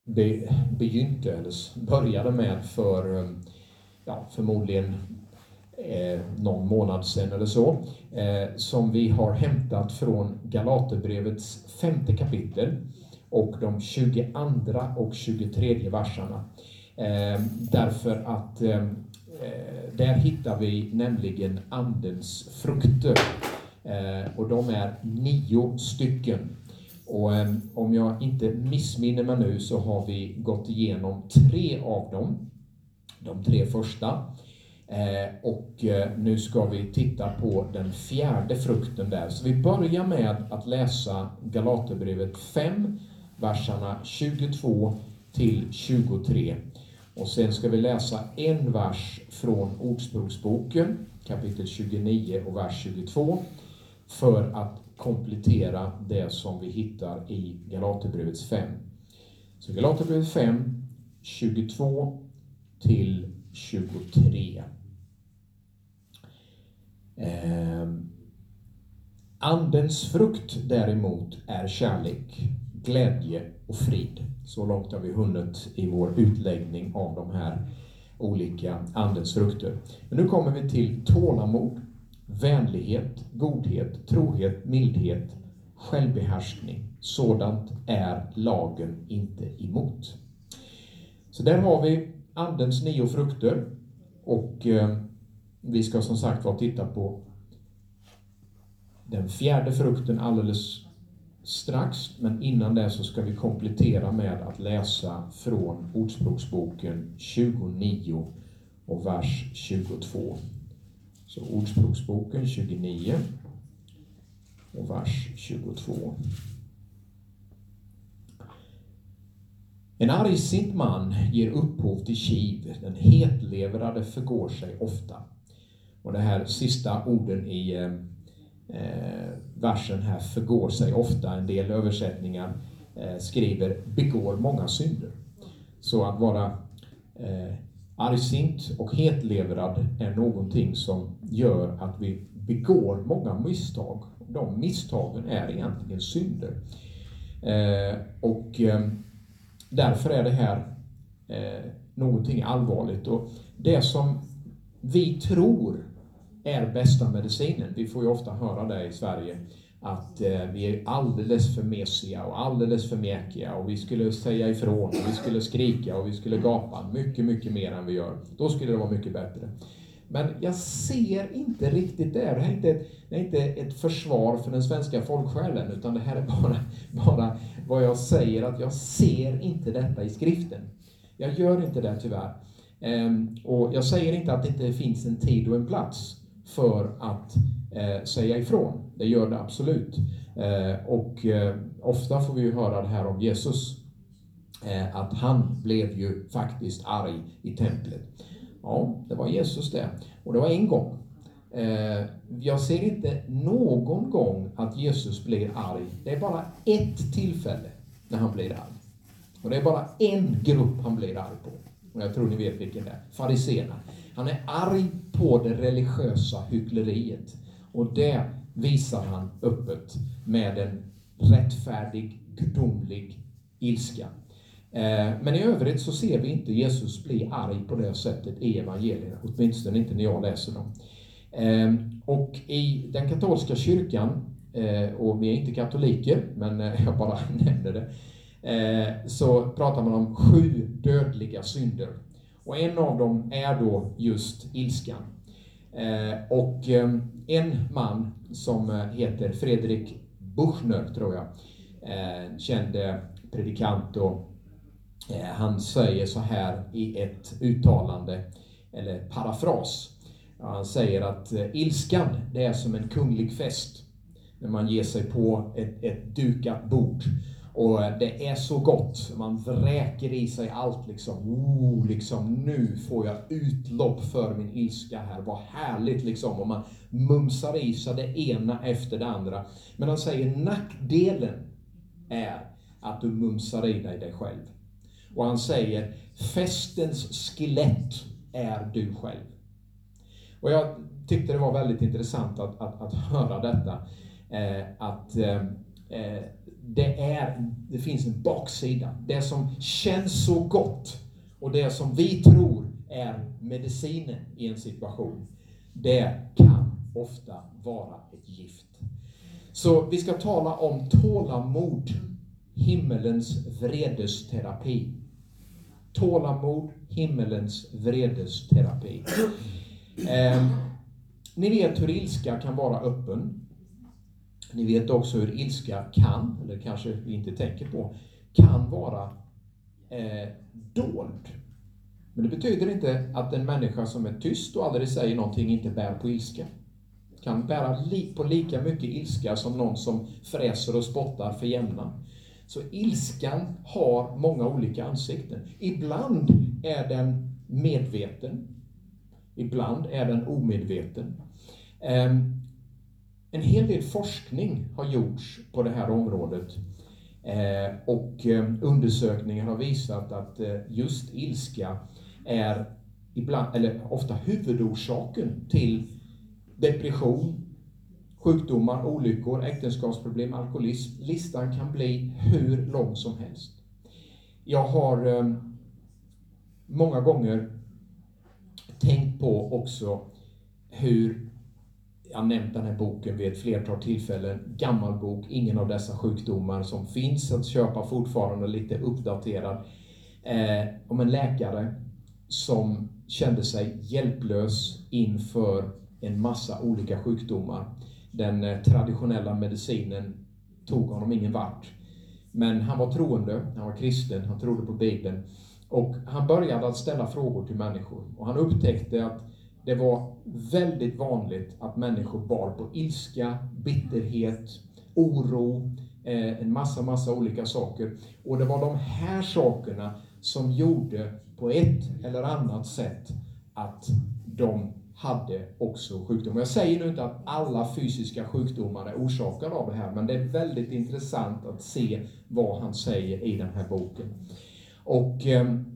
begynte eller började med för förmodligen någon månad sedan eller så, som vi har hämtat från Galaterbrevets 5:e kapitel och de 22 och 23 verserna. Därför att där hittar vi nämligen andens frukter, och de är 9 stycken. Och om jag inte missminner mig nu så har vi gått igenom 3 av dem, de 3 första. Och nu ska vi titta på den 4:e frukten där. Så vi börjar med att läsa Galaterbrevet 5, verserna 22 till 23. Och sen ska vi läsa en vers från Ordspråksboken, kapitel 29 och vers 22, för att komplettera det som vi hittar i Galaterbrevets 5. Så Galaterbrevet 5, 22 till 23. Andens frukt däremot är kärlek, glädje och frid. Så långt har vi hunnit i vår utläggning av de här olika andens frukter. Men nu kommer vi till tålamod, vänlighet, godhet, trohet, mildhet, självbehärskning. Sådant är lagen inte emot. Så där har vi andens 9 frukter, och vi ska som sagt titta på den 4:e frukten alldeles strax, men innan det så ska vi komplettera med att läsa från Ordspråksboken 29 och vers 22. Så Ordspråksboken 29 och vers 22. En argsint man ger upphov till kiv, den hetlevrade förgår sig ofta. Och det här sista orden i versen här, förgår sig ofta, en del översättningar skriver begår många synder. Så att vara argsint och hetlevrad är någonting som gör att vi begår många misstag. De misstagen är egentligen synder. Därför är det här någonting allvarligt. Och det som vi tror är bästa medicinen, vi får ju ofta höra det i Sverige, att vi är alldeles för mesiga och alldeles för mjäkiga, och vi skulle säga ifrån och vi skulle skrika och vi skulle gapa mycket, mycket mer än vi gör. Då skulle det vara mycket bättre. Men jag ser inte riktigt det. Det är inte ett försvar för den svenska folksjälen, utan det här är bara vad jag säger, att jag ser inte detta i skriften. Jag gör inte det tyvärr. Och jag säger inte att det inte finns en tid och en plats för att säga ifrån. Det gör det absolut. Ofta får vi ju höra det här om Jesus. Att han blev ju faktiskt arg i templet. Ja, det var Jesus det. Och det var en gång. Jag ser inte någon gång att Jesus blir arg. Det är bara ett tillfälle när han blir arg. Och det är bara en grupp han blir arg på. Och jag tror ni vet vilken det är. Fariséerna. Han är arg på det religiösa hyckleriet. Och det visar han öppet med en rättfärdig, gudomlig ilska. Men i övrigt så ser vi inte Jesus bli arg på det sättet i evangelierna. Åtminstone inte när jag läser dem. Och i den katolska kyrkan, och vi är inte katoliker, men jag bara nämner det, så pratar man om 7 dödliga synder. Och en av dem är då just ilskan. Och en man som heter Fredrik Buchner, tror jag, kände predikant, och han säger så här i ett uttalande, eller parafras. Han säger att ilskan, det är som en kunglig fest när man ger sig på ett dukat bord. Och det är så gott, man vräker i sig allt liksom, nu får jag utlopp för min ilska här, vad härligt liksom. Och man mumsar i sig det ena efter det andra. Men han säger nackdelen är att du mumsar i dig själv. Och han säger, festens skelett är du själv. Och jag tyckte det var väldigt intressant att höra detta. det finns en baksida. Det som känns så gott och det som vi tror är medicinen i en situation, det kan ofta vara ett gift. Så vi ska tala om tålamod, himmelens vredesterapi. Tålamod, himmelens vredesterapi. Ni vet hur ilska kan vara öppen. Ni vet också hur ilska kan, eller kanske vi inte tänker på, kan vara dold. Men det betyder inte att en människa som är tyst och aldrig säger någonting inte bär på ilska. Kan bära på lika mycket ilska som någon som fräser och spottar för jämna. Så ilskan har många olika ansikten. Ibland är den medveten. Ibland är den omedveten. En hel del forskning har gjorts på det här området. Och undersökningar har visat att just ilska är ibland, eller ofta huvudorsaken till depression, sjukdomar, olyckor, äktenskapsproblem, alkoholism. Listan kan bli hur lång som helst. Jag har många gånger tänkt på också hur, jag nämnt den här boken vid ett flertal tillfällen, gammal bok, ingen av dessa sjukdomar, som finns att köpa fortfarande, lite uppdaterad, om en läkare som kände sig hjälplös inför en massa olika sjukdomar. Den traditionella medicinen tog honom ingen vart. Men han var troende, han var kristen, han trodde på Bibeln. Och han började att ställa frågor till människor. Och han upptäckte att det var väldigt vanligt att människor bar på ilska, bitterhet, oro, en massa olika saker. Och det var de här sakerna som gjorde på ett eller annat sätt att de hade också sjukdomar. Jag säger nu inte att alla fysiska sjukdomar är orsakade av det här, men det är väldigt intressant att se vad han säger i den här boken. Och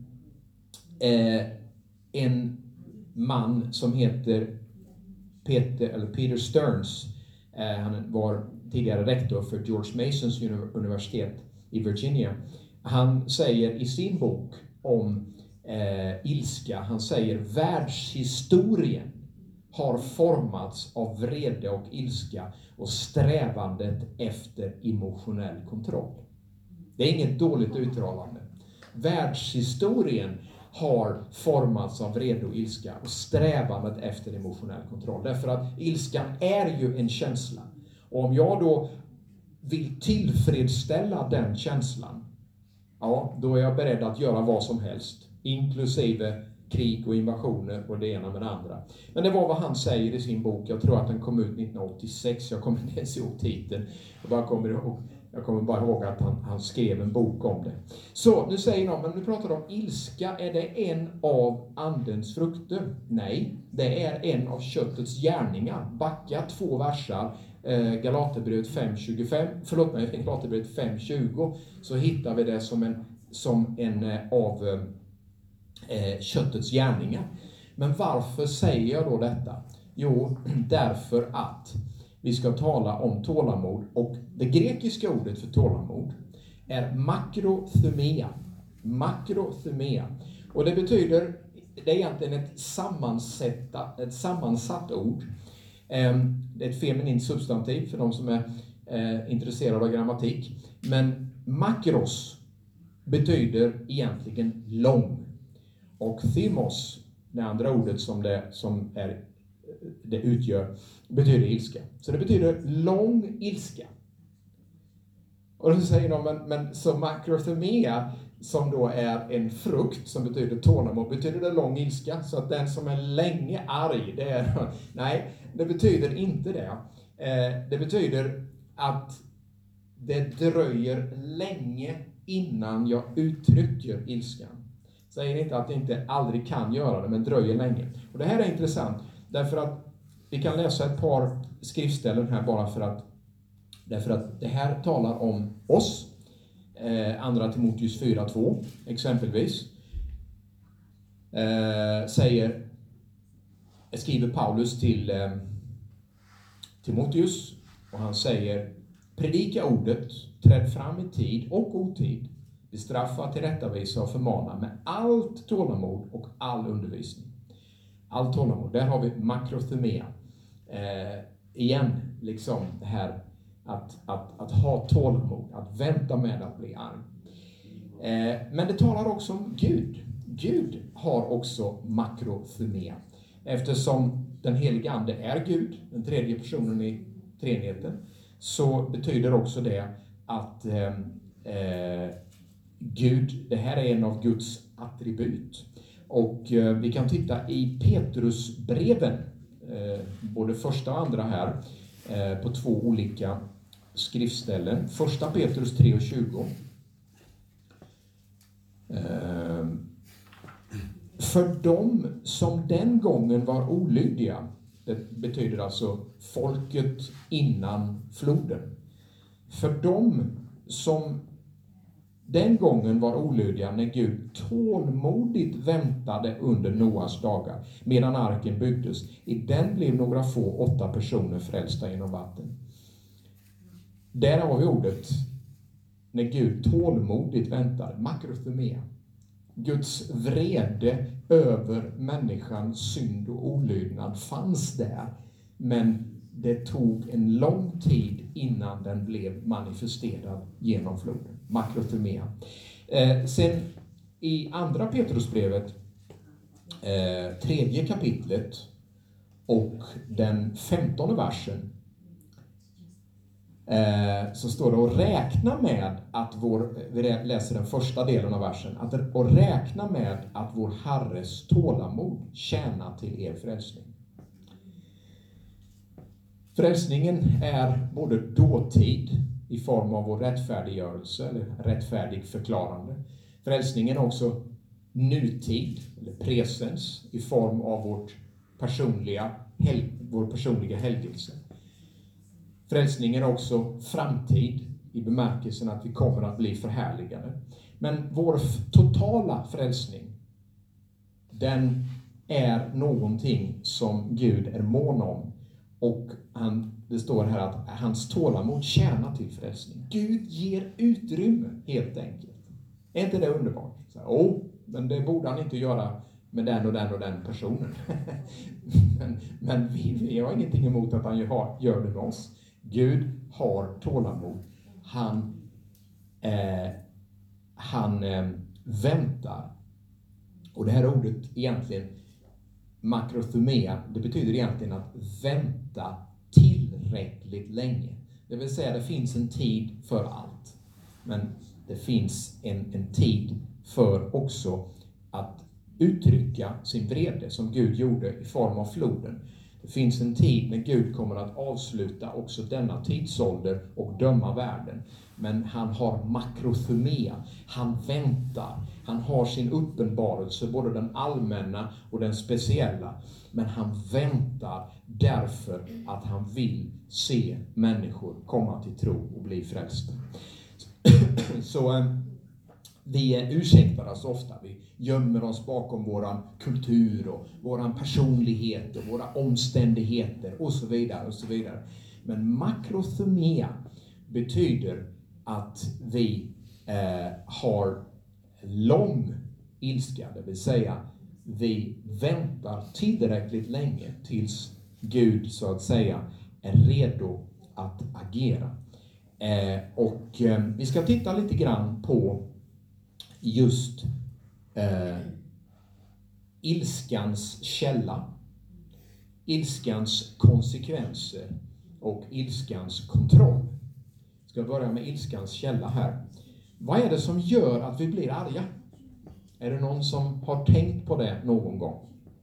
en man som heter Peter Stearns, han var tidigare rektor för George Masons universitet i Virginia. Han säger i sin bok om ilska, han säger: världshistorien har formats av vrede och ilska och strävandet efter emotionell kontroll. Det är inget dåligt uttalande. Världshistorien har formats av vrede och ilska och strävandet efter emotionell kontroll. Därför att ilskan är ju en känsla. Och om jag då vill tillfredsställa den känslan, ja, då är jag beredd att göra vad som helst, inklusive krig och invasioner och det ena med det andra. Men det var vad han säger i sin bok. Jag tror att den kom ut 1986. Jag kommer inte ens ihåg titeln. Jag kommer bara ihåg att han skrev en bok om det. Så nu säger någon, men nu pratar om ilska. Är det en av andens frukter? Nej, det är en av köttets gärningar. Backa 2 versar. Galaterbrevet 5:20, så hittar vi det som en av köttets gärningar. Men varför säger jag då detta? Jo, därför att vi ska tala om tålamod, och det grekiska ordet för tålamod är makrothymia. Och det betyder, det är egentligen ett sammansatt ord. Det är ett feminint substantiv för de som är intresserade av grammatik. Men makros betyder egentligen lång. Och thymos, det andra ordet som det utgör, betyder ilska. Så det betyder lång ilska. Och då säger de, men så makrothymia, som då är en frukt som betyder tålamod, betyder det lång ilska? Så att den som är länge arg, det är... Nej, det betyder inte det. Det betyder att det dröjer länge innan jag uttrycker ilskan. Säger inte att det inte aldrig kan göra det, men dröjer länge. Och det här är intressant, därför att vi kan läsa ett par skriftställen här bara därför att det här talar om oss. Andra Timoteus 4:2 exempelvis skriver Paulus till Timoteus, och han säger predika ordet, träd fram i tid och otid, bestraffa, tillrättavisa och förmana med allt tålamod och all undervisning. Allt tålamod, där har vi makrothumia. Igen, liksom det här att ha tålamod, att vänta med att bli arg. Men det talar också om Gud. Gud har också makrothumia. Eftersom den heliga ande är Gud, den tredje personen i treenigheten, så betyder också det att Gud, det här är en av Guds attribut. Och vi kan titta i Petrusbreven, både första och andra här, på två olika skriftställen. Första Petrus 3:20. För dem som den gången var olydiga, det betyder alltså folket innan floden. För dem som den gången var olydiga när Gud tålmodigt väntade under Noas dagar, medan arken byggdes, i den blev några få 8 personer frälsta genom vatten. Där har vi ordet när Gud tålmodigt väntade, makrothumia. Guds vrede över människans synd och olydnad fanns där, men det tog en lång tid innan den blev manifesterad genom floden. Makrothumia. Sen i andra Petrusbrevet, 3:e kapitlet och den 15:e versen, så står det att räkna med att vi läser den första delen av versen, att räkna med att vår Herres tålamod tjänar till er frälsning. Frälsningen är både dåtid i form av vår rättfärdiggörelse eller rättfärdig förklarande. Frälsningen är också nutid eller presens i form av vår personliga helgelse. Frälsningen är också framtid i bemärkelsen att vi kommer att bli förhärligade. Men vår totala frälsning, den är någonting som Gud är mån om. Och det står här att hans tålamod tjänar till frälsning. Gud ger utrymme helt enkelt. Är inte det underbart? Men det borde han inte göra med den och den och den personen. men vi har ingenting emot att han gör det med oss. Gud har tålamod. Han väntar. Och det här ordet egentligen, makrothumia, det betyder egentligen att vänta tillräckligt länge. Det vill säga det finns en tid för allt. Men det finns en tid för också att uttrycka sin vrede som Gud gjorde i form av floden. Det finns en tid när Gud kommer att avsluta också denna tidsålder och döma världen. Men han har makrothumia. Han väntar. Han har sin uppenbarelse, både den allmänna och den speciella. Men han väntar därför att han vill se människor komma till tro och bli frälsta. Så vi ursäktar oss ofta. Vi gömmer oss bakom våran kultur och våran personlighet och våra omständigheter och så vidare och så vidare. Men makrothumia betyder att vi har lång ilska, det vill säga vi väntar tillräckligt länge tills Gud så att säga är redo att agera. Vi ska titta lite grann på just ilskans källa, ilskans konsekvenser och ilskans kontroll. Jag ska börja med ilskans källa här. Vad är det som gör att vi blir arga? Är det någon som har tänkt på det någon gång?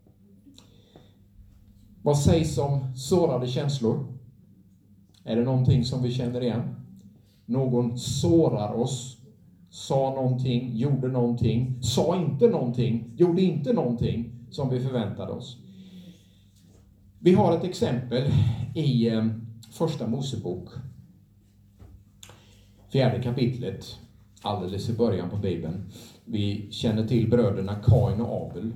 Vad sägs om sårade känslor? Är det någonting som vi känner igen? Någon sårar oss, sa någonting, gjorde någonting, sa inte någonting, gjorde inte någonting som vi förväntade oss. Vi har ett exempel i första Mosebok, 4:e kapitlet, alldeles i början på Bibeln. Vi känner till bröderna Kain och Abel.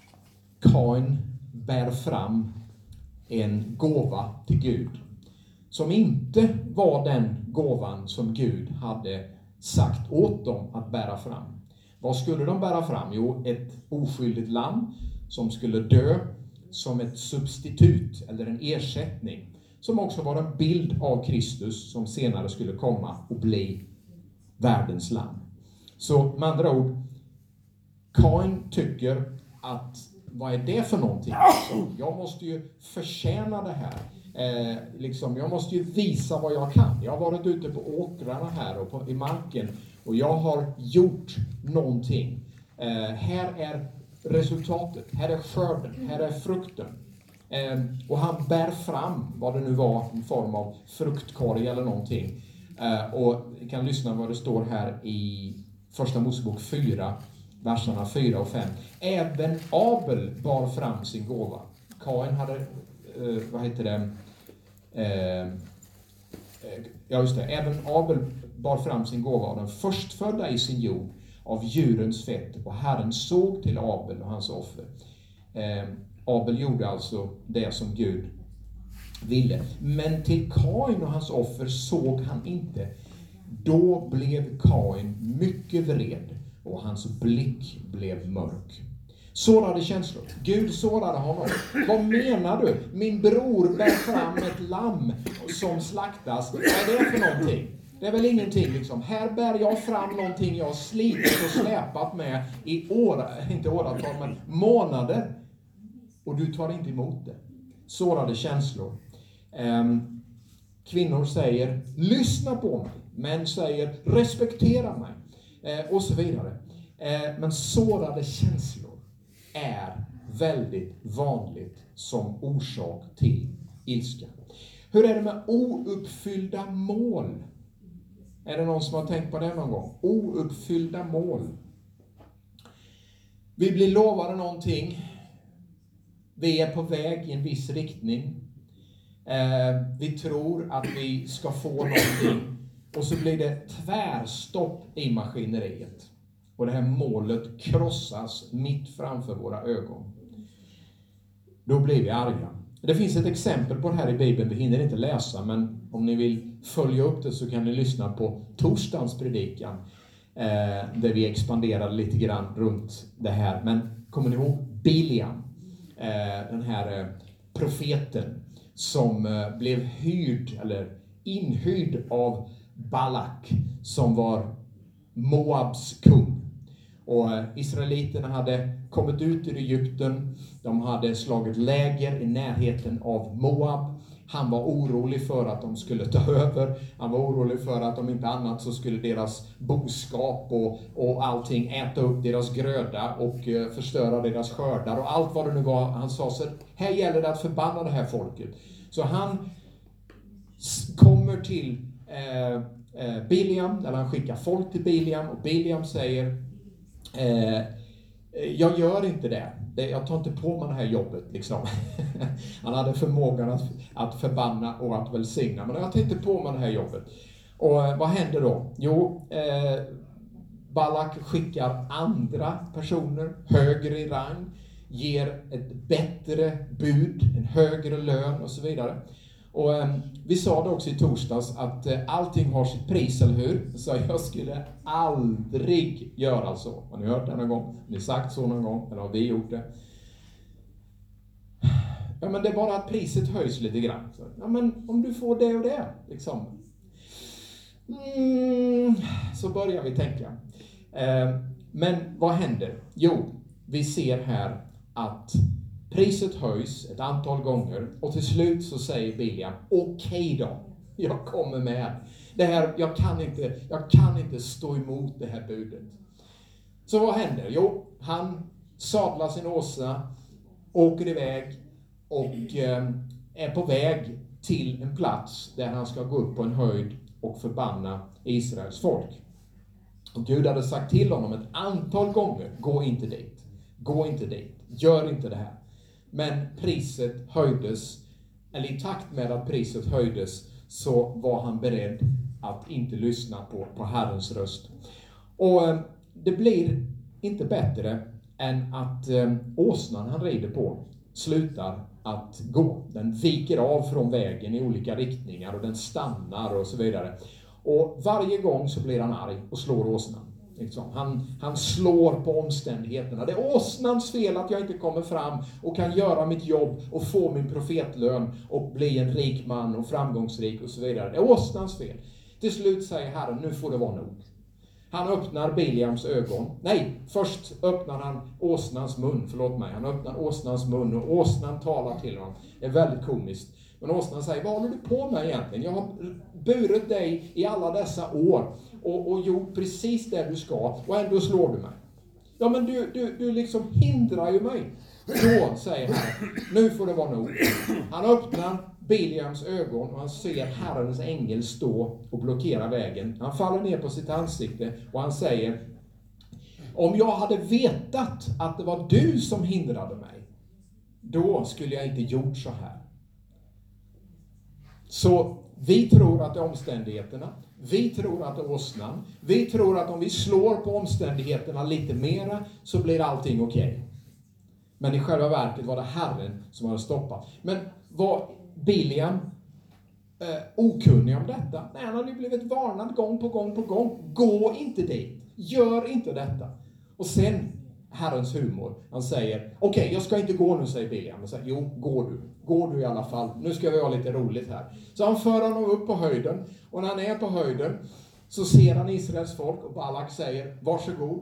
Kain bär fram en gåva till Gud som inte var den gåvan som Gud hade sagt åt dem att bära fram. Vad skulle de bära fram? Jo, ett oskyldigt lamm som skulle dö som ett substitut eller en ersättning, som också var en bild av Kristus som senare skulle komma och bli världens lamm. Så med andra ord, Kain tycker att vad är det för någonting? Jag måste ju förtjäna det här. Jag måste ju visa vad jag kan. Jag har varit ute på åkrarna här och i marken och jag har gjort någonting. Här är resultatet, här är skörden, här är frukten. Och han bär fram vad det nu var, en form av fruktkorg eller någonting. Och vi kan lyssna vad det står här i Första Mosebok 4, verserna 4 och 5. Även Abel bar fram sin gåva. Kain hade, även Abel bar fram sin gåva av den förstfödda i sin jord, av djurens fett, och Herren såg till Abel och hans offer. Abel gjorde alltså det som Gud ville. Men till Kain och hans offer såg han inte. Då blev Kain mycket vred och hans blick blev mörk. Sårade känslor. Gud sårade honom. Vad menar du? Min bror bär fram ett lamm som slaktas. Vad är det för någonting? Det är väl ingenting liksom. Här bär jag fram någonting jag har slitit och släpat med i åratal, men månader. Och du tar inte emot det. Sårade känslor. Kvinnor säger, lyssna på mig. Män säger, respektera mig. Och så vidare. Men sårade känslor är väldigt vanligt som orsak till ilska. Hur är det med ouppfyllda mål? Är det någon som har tänkt på det någon gång? Ouppfyllda mål. Vi blir lovade någonting. Vi är på väg i en viss riktning. Vi tror att vi ska få någonting. Och så blir det tvärstopp i maskineriet. Och det här målet krossas mitt framför våra ögon. Då blir vi arga. Det finns ett exempel på det här i Bibeln. Vi hinner inte läsa, men om ni vill följa upp det så kan ni lyssna på torsdagens predikan. Där vi expanderade lite grann runt det här. Men kommer ni ihåg Biliam? Den här profeten som blev inhyrd av Balak, som var Moabs kung. Och israeliterna hade kommit ut ur Egypten. De hade slagit läger i närheten av Moab. Han var orolig för att de skulle ta över. Han var orolig för att om inte annat så skulle deras boskap och allting äta upp deras gröda och förstöra deras skördar och allt vad det nu var. Han sa så här gäller det att förbanna det här folket. Så han kommer till Biliam, eller han skickar folk till Biliam, och Biliam säger jag gör inte det. Jag tar inte på mig det här jobbet liksom. Han hade förmågan att förbanna och att välsigna, men jag tar inte på mig det här jobbet. Och vad händer då? Jo, Balak skickar andra personer högre i rang, ger ett bättre bud, en högre lön och så vidare. Och vi sa det också i torsdags att allting har sitt pris, eller hur? Så jag skulle aldrig göra så. Har ni hört det någon gång? Har ni sagt så någon gång? Eller har vi gjort det? Ja, men det är bara att priset höjs lite grann. Så, ja, men om du får det och det, liksom. Så börjar vi tänka. Men vad händer? Jo, vi ser här att priset höjs ett antal gånger och till slut så säger Biliam, okej då, jag kommer med. Det här, jag kan inte stå emot det här budet. Så vad händer? Jo, han sadlar sin åsna, åker iväg och är på väg till en plats där han ska gå upp på en höjd och förbanna Israels folk. Och Gud hade sagt till honom ett antal gånger, gå inte dit, gör inte det här. Men priset höjdes, eller i takt med att priset höjdes så var han beredd att inte lyssna på Herrens röst. Och det blir inte bättre än att åsnan han rider på slutar att gå. Den viker av från vägen i olika riktningar och den stannar och så vidare. Och varje gång så blir han arg och slår åsnan. Liksom. Han slår på omständigheterna. Det är åsnans fel att jag inte kommer fram och kan göra mitt jobb och få min profetlön och bli en rik man och framgångsrik och så vidare. Det är åsnans fel. Till slut säger Herren, nu får det vara nog. Han öppnar Biliams ögon. Nej, först öppnar han åsnans mun. Han öppnar åsnans mun och åsnan talar till honom. Det är väldigt komiskt. Men åsnan säger, vad håller du på med egentligen? Jag har burit dig i alla dessa år och gjort precis det du ska och ändå slår du mig. Ja, men du liksom hindrar ju mig. Då säger Herren, nu får det vara nog. Han öppnar Biliams ögon och han ser Herrens ängel stå och blockera vägen. Han faller ner på sitt ansikte och han säger, om jag hade vetat att det var du som hindrade mig, då skulle jag inte gjort så här. Så vi tror att det är omständigheterna. Vi tror att det är åsnan. Vi tror att om vi slår på omständigheterna lite mera så blir allting okej. Men i själva verket var det Herren som hade stoppat. Men var Biliam okunnig om detta? Nej, han hade ju blivit varnad gång på gång på gång. Gå inte dit. Gör inte detta. Och sen Herrens humor. Han säger, okej, jag ska inte gå nu, säger Biliam. Han säger, jo, går du i alla fall. Nu ska vi ha lite roligt här. Så han för honom upp på höjden. Och när han är på höjden så ser han Israels folk och Balak säger, varsågod,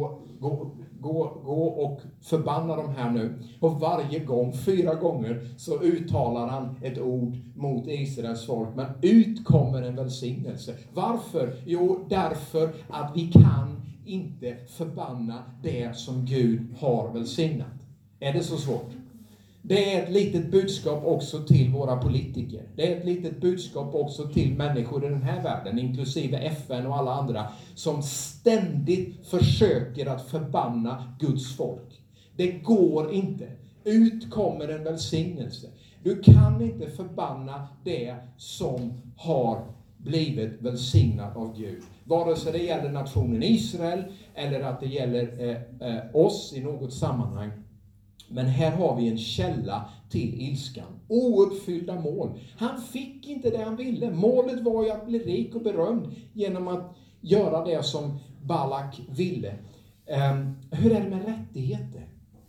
gå och förbanna dem här nu. Och varje gång, 4 gånger, så uttalar han ett ord mot Israels folk. Men ut kommer en välsignelse. Varför? Jo, därför att vi kan inte förbanna det som Gud har välsignat. Är det så svårt? Det är ett litet budskap också till våra politiker. Det är ett litet budskap också till människor i den här världen, inklusive FN och alla andra, som ständigt försöker att förbanna Guds folk. Det går inte. Ut kommer en välsignelse. Du kan inte förbanna det som har blivit välsignat av Gud. Vare sig det gäller nationen Israel eller att det gäller oss i något sammanhang. Men här har vi en källa till ilskan. Ouppfyllda mål. Han fick inte det han ville. Målet var ju att bli rik och berömd genom att göra det som Balak ville. Hur är det med rättigheter?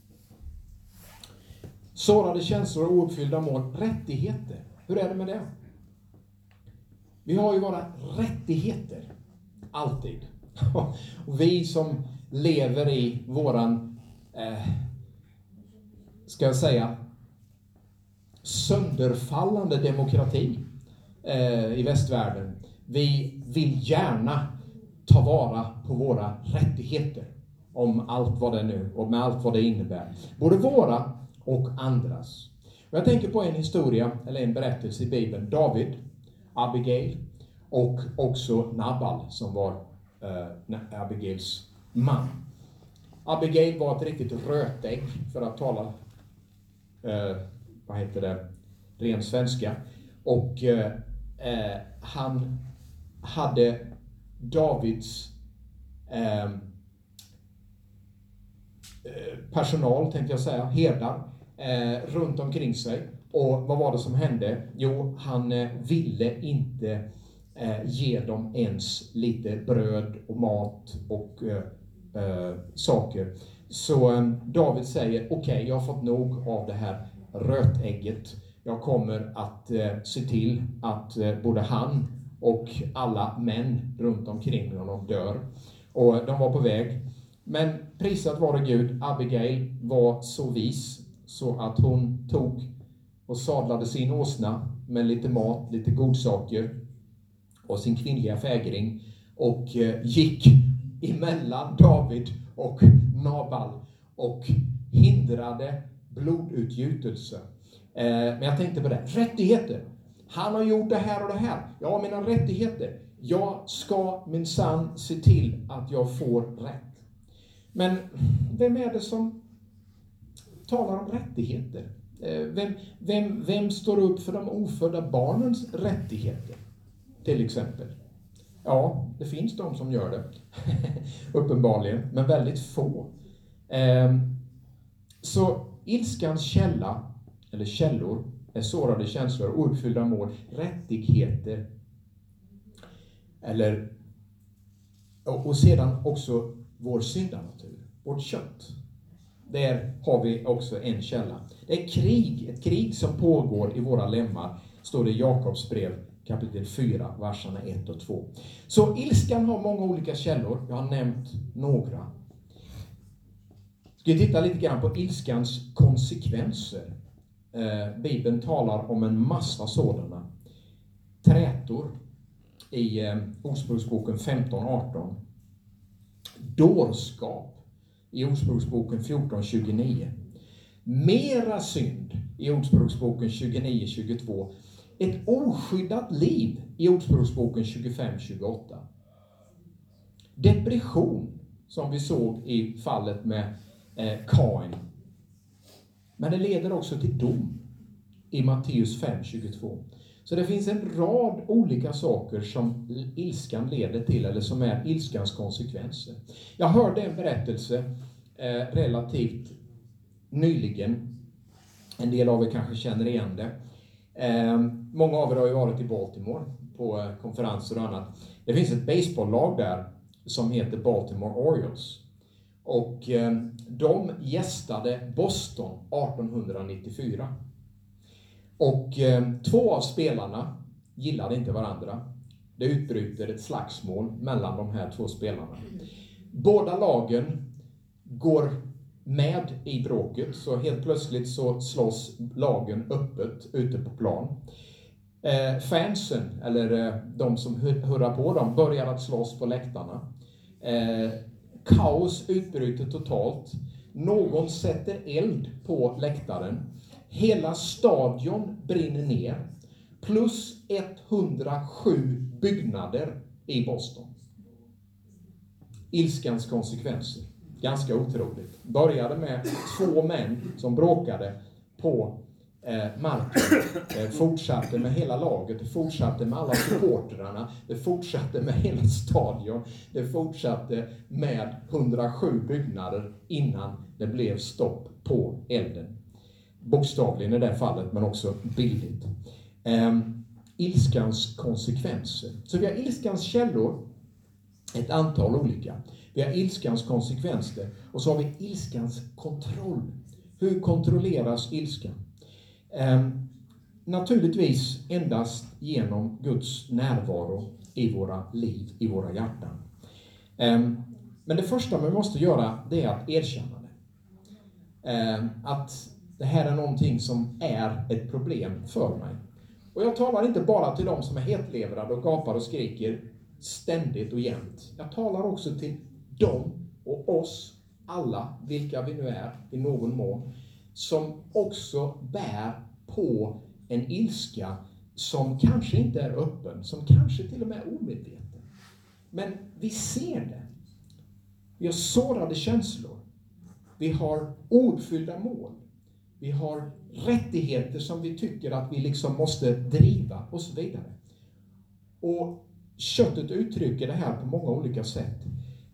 Sårade känslor och ouppfyllda mål. Rättigheter. Hur är det med det? Vi har ju våra rättigheter. Alltid. Och vi som lever i våran ska jag säga sönderfallande demokrati i västvärlden. Vi vill gärna ta vara på våra rättigheter om allt vad det nu och med allt vad det innebär. Både våra och andras. Och jag tänker på en historia eller en berättelse i Bibeln. David, Abigail och också Nabal som var Abigails man. Abigail var ett riktigt rötägg för att tala ren svenska. Och han hade Davids personal, tänkte jag säga, herdar runt omkring sig. Och vad var det som hände? Jo, han ville inte ge dem ens lite bröd och mat och saker. Så David säger, okej, jag har fått nog av det här rötägget. Jag kommer att se till att både han och alla män runt omkring honom dör. Och de var på väg. Men prisat vare Gud, Abigail var så vis så att hon tog och sadlade sin åsna med lite mat, lite godsaker och sin kvinnliga fägring och gick emellan David och Nabal och hindrade blodutgjutelse. Men jag tänkte på det. Rättigheter. Han har gjort det här och det här. Ja, mina rättigheter. Jag ska minsann se till att jag får rätt. Men vem är det som talar om rättigheter? Vem står upp för de ofödda barnens rättigheter? Till exempel. Ja, det finns de som gör det. Uppenbarligen, men väldigt få. Så ilskans källa eller källor är sårade känslor, ouppfyllda mål, rättigheter. Och sedan också vår syndanatur, vårt kött. Där har vi också en källa. Det är ett krig som pågår i våra lemmar, står det i Jakobs brev kapitel 4, verserna 1 och 2. Så ilskan har många olika källor, jag har nämnt några. Ska vi titta lite grann på ilskans konsekvenser. Bibeln talar om en massa sådana. Trätor i Ordspråksboken 15:18. Dårskap i Ordspråksboken 14:29. Mera synd i Ordspråksboken 29:22. Ett oskyddat liv i Ordspråksboken 25:28. Depression, som vi såg i fallet med Kain. Men det leder också till dom i Matteus 5:22. Så det finns en rad olika saker som ilskan leder till, eller som är ilskans konsekvenser. Jag hörde en berättelse relativt nyligen. En del av er kanske känner igen det. Många av er har ju varit i Baltimore på konferenser och annat. Det finns ett baseballlag där som heter Baltimore Orioles. Och de gästade Boston 1894. Och 2 av spelarna gillade inte varandra. Det utbryter ett slagsmål mellan de här 2 spelarna. Båda lagen går med i bråket, så helt plötsligt så slåss lagen öppet ute på plan. Fansen, eller de som hurrar på dem, börjar att slåss på läktarna. Kaos utbryter totalt. Någon sätter eld på läktaren. Hela stadion brinner ner. Plus 107 byggnader i Boston. Ilskans konsekvenser. Ganska otroligt. Började med 2 män som bråkade på marken. Fortsatte med hela laget. Det fortsatte med alla supportrarna. Det fortsatte med hela stadion. Det fortsatte med 107 byggnader innan det blev stopp på elden. Bokstavligen i det fallet, men också bildligt. Ilskans konsekvenser. Så vi har ilskans källor, ett antal olika. Vi har ilskans konsekvenser och så har vi ilskans kontroll. Hur kontrolleras ilskan? Naturligtvis endast genom Guds närvaro i våra liv, i våra hjärtan. Men det första man måste göra, det är att erkänna det. Att det här är någonting som är ett problem för mig. Och jag talar inte bara till de som är hetlevrade och gapar och skriker ständigt och jämt. Jag talar också till dem och oss alla, vilka vi nu är i någon mån, som också bär på en ilska som kanske inte är öppen, som kanske till och med är omedveten. Men vi ser det. Vi har sårade känslor. Vi har ouppfyllda mål. Vi har rättigheter som vi tycker att vi liksom måste driva och så vidare. Och köttet uttrycker det här på många olika sätt.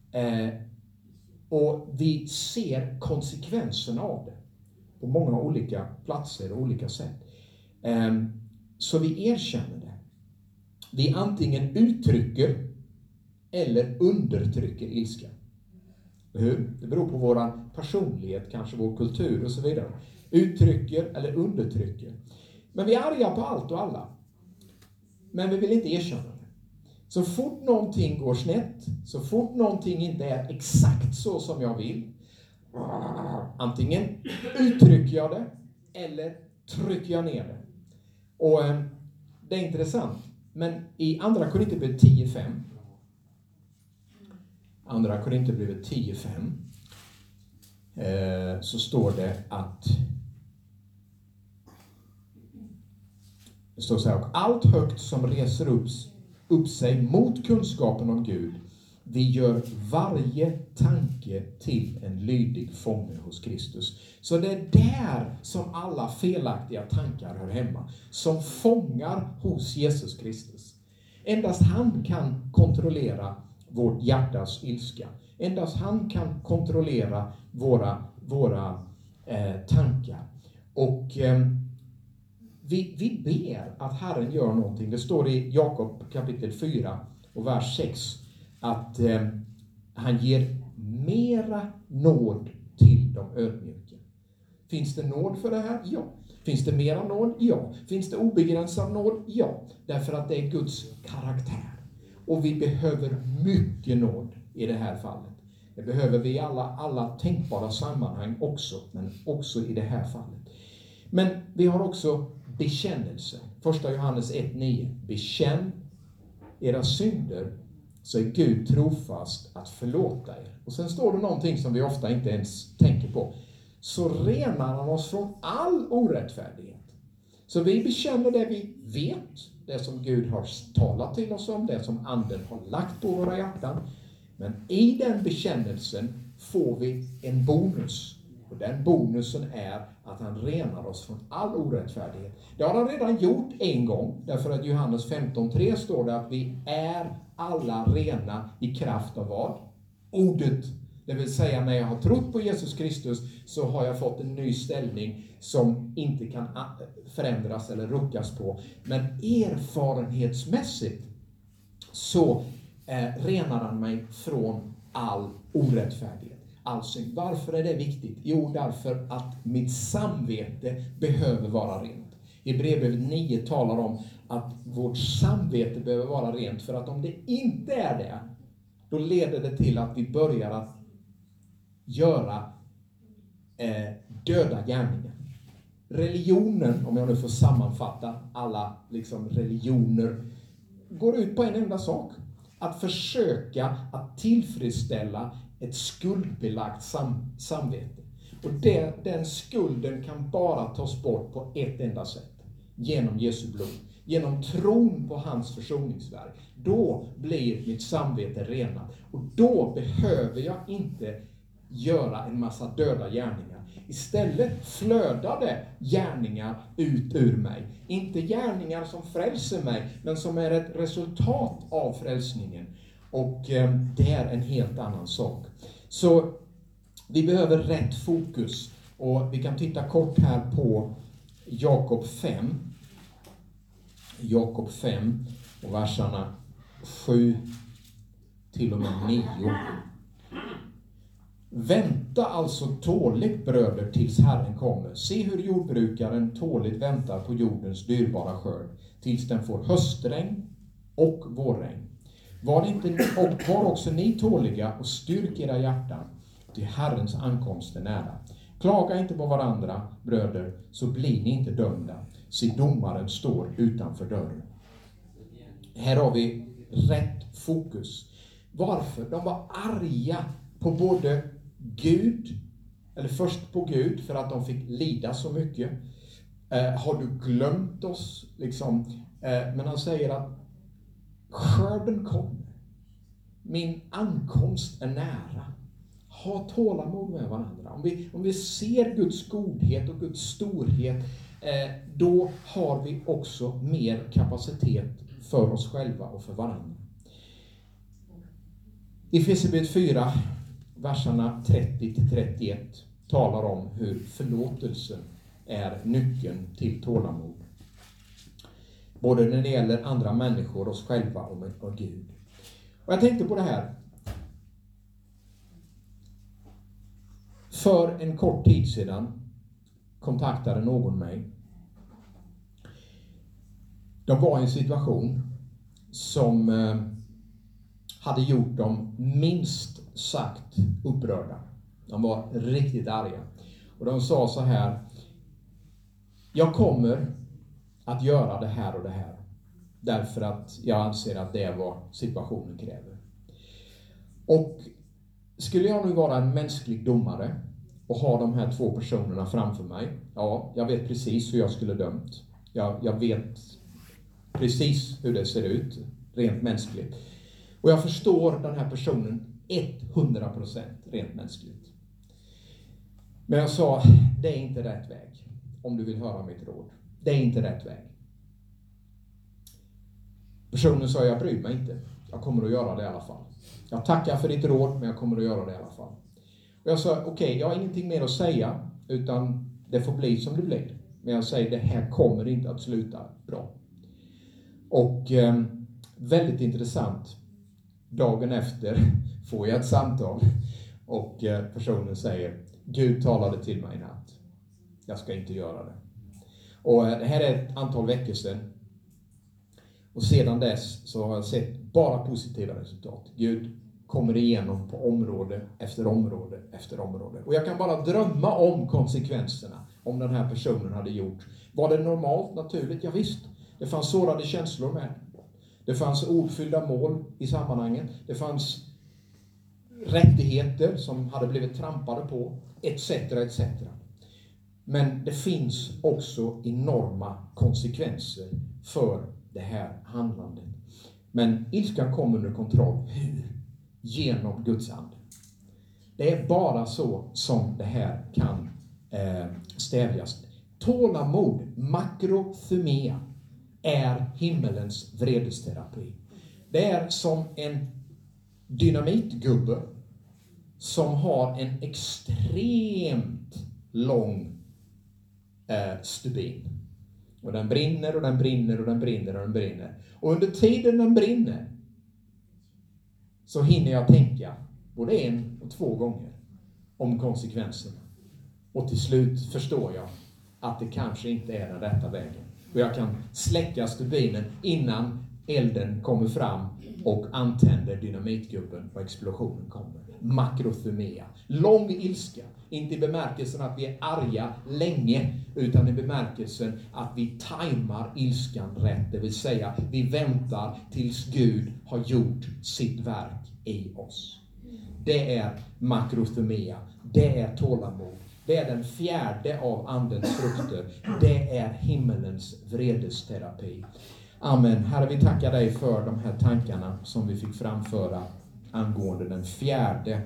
Och vi ser konsekvenserna av det på många olika platser och olika sätt. Så vi erkänner det. Vi antingen uttrycker eller undertrycker ilska. Hur? Det beror på vår personlighet, kanske vår kultur och så vidare. Uttrycker eller undertrycker. Men vi är arga på allt och alla. Men vi vill inte erkänna det. Så fort någonting går snett, så fort någonting inte är exakt så som jag vill, antingen uttrycker jag det eller trycker jag ner det. Och det är intressant. Men i Andra Korinthierbrevet 10:5, Andra Korinthierbrevet 10:5, så står det att det står så här: allt högt som reser upp sig mot kunskapen om Gud, vi gör varje tanke till en lydig fånge hos Kristus. Så det är där som alla felaktiga tankar hör hemma. Som fångar hos Jesus Kristus. Endast han kan kontrollera vårt hjärtas ilska. Endast han kan kontrollera våra tankar. Och vi ber att Herren gör någonting. Det står i Jakob kapitel 4 och vers 6 att han ger mera nåd till de ödmjuka. Finns det nåd för det här? Ja. Finns det mera nåd? Ja. Finns det obegränsad nåd? Ja. Därför att det är Guds karaktär. Och vi behöver mycket nåd i det här fallet. Det behöver vi i alla tänkbara sammanhang också, men också i det här fallet. Men vi har också bekännelse. 1 Johannes 1:9. Bekänn era synder, så är Gud trofast att förlåta er. Och sen står det någonting som vi ofta inte ens tänker på. Så renar han oss från all orättfärdighet. Så vi bekänner det vi vet, det som Gud har talat till oss om, det som anden har lagt på våra hjärtan. Men i den bekännelsen får vi en bonus. Och den bonusen är att han renar oss från all orättfärdighet. Det har han redan gjort en gång. Därför att Johannes 15:3 står det att vi är alla rena i kraft av vad? Ordet. Det vill säga när jag har trott på Jesus Kristus så har jag fått en ny ställning som inte kan förändras eller ruckas på. Men erfarenhetsmässigt så renar han mig från all orättfärdighet. Alltså, varför är det viktigt? Jo, därför att mitt samvete behöver vara rent. Hebreerbrevet 9 talar om att vårt samvete behöver vara rent. För att om det inte är det, då leder det till att vi börjar att göra döda gärningar. Religionen, om jag nu får sammanfatta alla religioner, går ut på en enda sak. Att försöka att tillfredsställa ett skuldbelagt samvete. Och den skulden kan bara tas bort på ett enda sätt. Genom Jesu blod. Genom tron på hans försoningsverk. Då blir mitt samvete renat. Och då behöver jag inte göra en massa döda gärningar. Istället flödar det gärningar ut ur mig. Inte gärningar som frälser mig, men som är ett resultat av frälsningen. Och det är en helt annan sak. Så vi behöver rätt fokus. Och vi kan titta kort här på Jakob 5. Jakob 5 och verserna 7 till och med 9. Vänta alltså tåligt, bröder, tills Herren kommer. Se hur jordbrukaren tåligt väntar på jordens dyrbara skörd, tills den får höstregn och vårregn. Var också ni tåliga och styrk era hjärtan, till Herrens ankomst är nära. Klaga inte på varandra, bröder, så blir ni inte dömda. Se, domaren står utanför dörren. Här har vi rätt fokus. Varför? De var arga på både Gud, eller först på Gud för att de fick lida så mycket. Har du glömt oss? Men han säger att skörden kommer. Min ankomst är nära. Ha tålamod med varandra. Om vi ser Guds godhet och Guds storhet, då har vi också mer kapacitet för oss själva och för varandra. I Efesierbrevet 4, verserna 30-31 talar om hur förlåtelsen är nyckeln till tålamod. Både när det gäller andra människor, oss själva och Gud. Och jag tänkte på det här. För en kort tid sedan kontaktade någon mig. De var i en situation som hade gjort dem minst sagt upprörda. De var riktigt arga. Och de sa så här: jag kommer att göra det här och det här. Därför att jag anser att det är vad situationen kräver. Och skulle jag nu vara en mänsklig domare och ha de här två personerna framför mig, ja, jag vet precis hur jag skulle dömt. Jag vet precis hur det ser ut, rent mänskligt. Och jag förstår den här personen 100% rent mänskligt. Men jag sa, det är inte rätt väg. Om du vill höra mitt råd. Det är inte rätt väg. Personen sa, jag bryr mig inte. Jag kommer att göra det i alla fall. Jag tackar för ditt råd, men jag kommer att göra det i alla fall. Och jag sa, okej, jag har ingenting mer att säga, utan det får bli som det blir. Men jag säger, det här kommer inte att sluta bra. Och väldigt intressant. Dagen efter får jag ett samtal. Och personen säger, Gud talade till mig i natt. Jag ska inte göra det. Och det här är ett antal veckor sedan. Och sedan dess så har jag sett bara positiva resultat. Gud kommer igenom på område efter område efter område. Och jag kan bara drömma om konsekvenserna. Om den här personen hade gjort. Var det normalt, naturligt? Ja visst. Det fanns sårade känslor med. Det fanns ordfyllda mål i sammanhanget. Det fanns rättigheter som hade blivit trampade på. Etc. etc. Men det finns också enorma konsekvenser för det här handlandet. Men ilskan kom under kontroll. Hur? Genom Guds ande. Det är bara så som det här kan stävjas. Tålamod, makrothymia, är himmelens vredesterapi. Det är som en dynamitgubbe som har en extremt lång stubin. Och den brinner och den brinner och den brinner och den brinner. Och under tiden den brinner så hinner jag tänka både 1 och 2 gånger om konsekvenserna. Och till slut förstår jag att det kanske inte är den rätta vägen. Och jag kan släcka stubinen innan elden kommer fram och antänder dynamitgubben och explosionen kommer. Makrothymia. Lång ilska. Inte i bemärkelsen att vi är arga länge, utan i bemärkelsen att vi tajmar ilskan rätt. Det vill säga, vi väntar tills Gud har gjort sitt verk i oss. Det är makrothymia. Det är tålamod. Det är den 4:e av andens frukter. Det är himmelens vredesterapi. Amen. Herre, vi tackar dig för de här tankarna som vi fick framföra angående den 4:e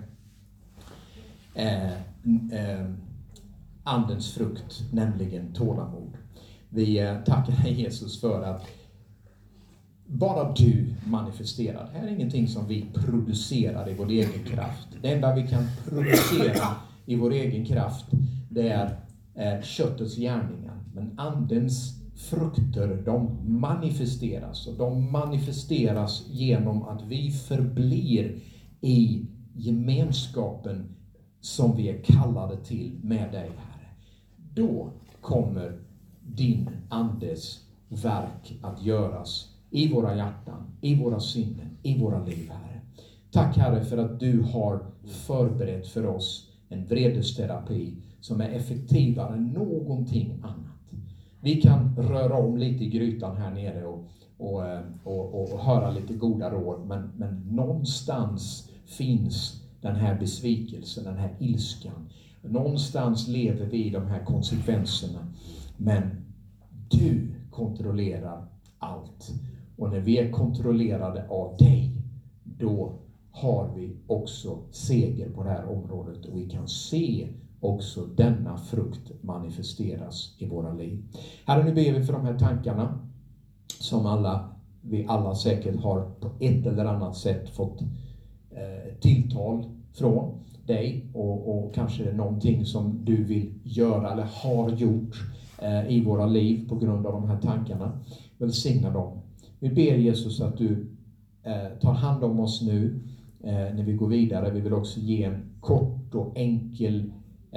andens frukt, nämligen tålamod. Vi tackar dig, Jesus, för att bara du manifesterar. Det här är ingenting som vi producerar i vår egen kraft. Det enda vi kan producera i vår egen kraft, det är köttets gärningar. Men andens frukter, de manifesteras. Och de manifesteras genom att vi förblir i gemenskapen som vi är kallade till med dig, Herre. Då kommer din andes verk att göras i våra hjärtan, i våra sinnen, i våra liv, Herre. Tack, Herre, för att du har förberett för oss en vredesterapi som är effektivare än någonting annat. Vi kan röra om lite i grytan här nere och höra lite goda råd, men någonstans finns den här besvikelsen, den här ilskan. Någonstans lever vi i de här konsekvenserna. Men du kontrollerar allt. Och när vi är kontrollerade av dig, då har vi också seger på det här området. Och vi kan se också denna frukt manifesteras i våra liv. Herre, nu ber vi för de här tankarna som vi alla säkert har på ett eller annat sätt fått tilltal från dig, och kanske någonting som du vill göra eller har gjort i våra liv på grund av de här tankarna. Välsigna dem. Vi ber, Jesus, att du tar hand om oss nu när vi går vidare. Vi vill också ge en kort och enkel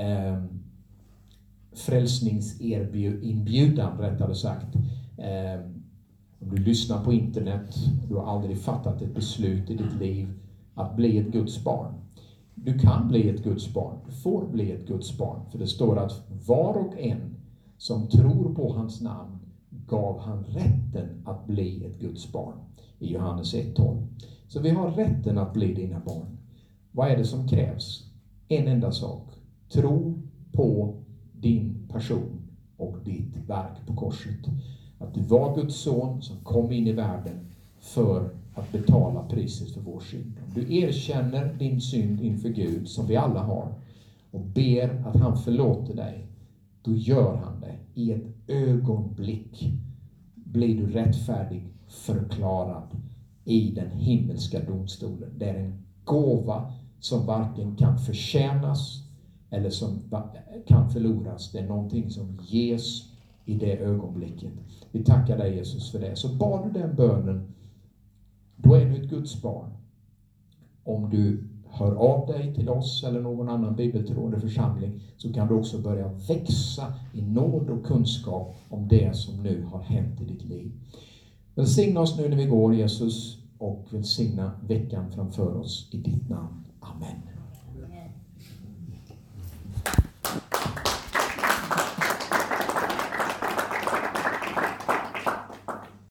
frälsningsinbjudan, rättare sagt. Om du lyssnar på internet, du har aldrig fattat ett beslut i ditt liv att bli ett Guds barn. Du kan bli ett Guds barn. Du får bli ett Guds barn. För det står att var och en som tror på hans namn gav han rätten att bli ett Guds barn. I Johannes 1:12. Så vi har rätten att bli dina barn. Vad är det som krävs? En enda sak. Tro på din person och ditt verk på korset. Att du var Guds son som kom in i världen för att betala priset för vår synd. Om du erkänner din synd inför Gud, som vi alla har, och ber att han förlåter dig, då gör han det. I ett ögonblick blir du rättfärdig förklarad i den himmelska domstolen. Det är en gåva som varken kan förtjänas eller som kan förloras. Det är någonting som ges i det ögonblicket. Vi tackar dig Jesus för det. Så bad du den bönen, då är du ett Guds barn. Om du hör av dig till oss eller någon annan bibeltroende församling, så kan du också börja växa i nåd och kunskap om det som nu har hänt i ditt liv. Välsigna oss nu när vi går, Jesus, och välsigna veckan framför oss i ditt namn. Amen.